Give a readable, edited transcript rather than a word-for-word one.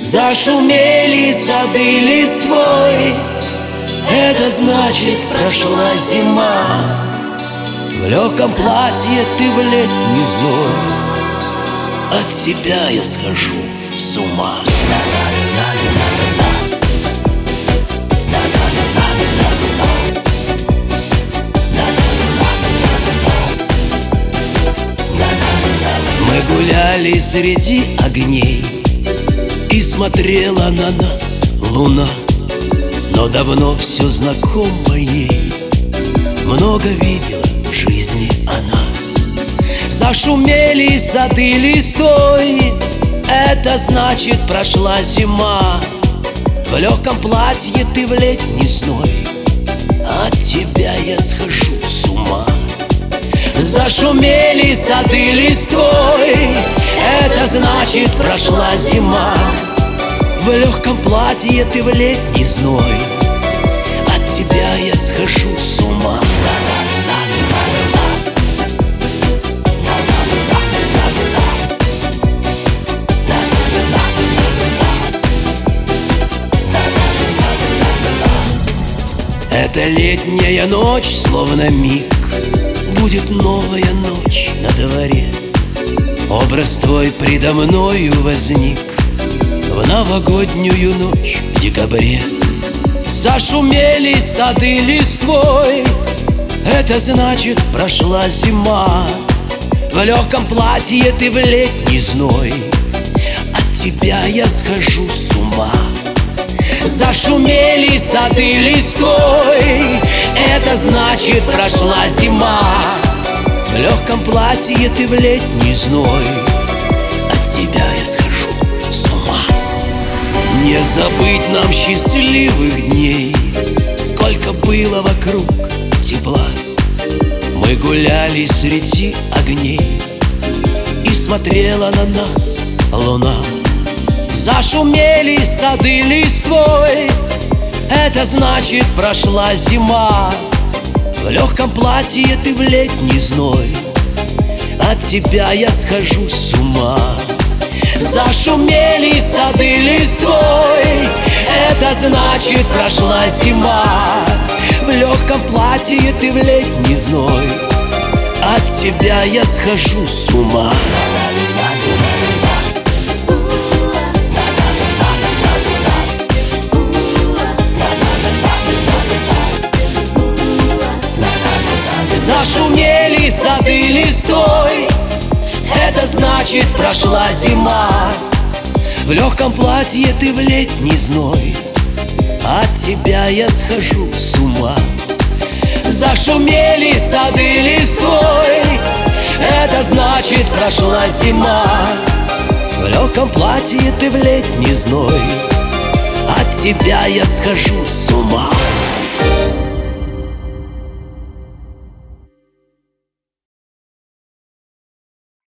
Зашумели сады листвой, это значит прошла зима. В легком платье ты в летний зной, от тебя я схожу с ума. Мы гуляли среди огней, и смотрела на нас луна. Но давно все знакомо ей, много видела в жизни она. Зашумели сады листвой, это значит прошла зима. В легком платье ты в летний зной, от тебя я схожу с ума. Зашумели сады листвой, это значит прошла зима. В легком платье ты в летний зной, от тебя я схожу с ума. Эта летняя ночь, словно миг, будет новая ночь на дворе. Образ твой предо мною возник в новогоднюю ночь в декабре. Зашумели сады листвой, это значит прошла зима. В легком платье ты в летний зной, от тебя я схожу с ума. Зашумели сады листвой, это значит прошла зима. В легком платье ты в летний зной, от тебя я схожу с ума. Не забыть нам счастливых дней, сколько было вокруг тепла. Мы гуляли среди огней, и смотрела на нас луна. Зашумели сады листвой, это значит прошла зима. В легком платье ты в летний зной, от тебя я схожу с ума. Зашумели сады листвой, это значит прошла зима. В легком платье ты в летний зной, от тебя я схожу с ума. Зашумели сады листвой, это значит прошла зима. В легком платье ты в летний зной, от тебя я схожу с ума. Зашумели сады листвой, это значит прошла зима. В легком платье ты в летний зной, от тебя я схожу с ума.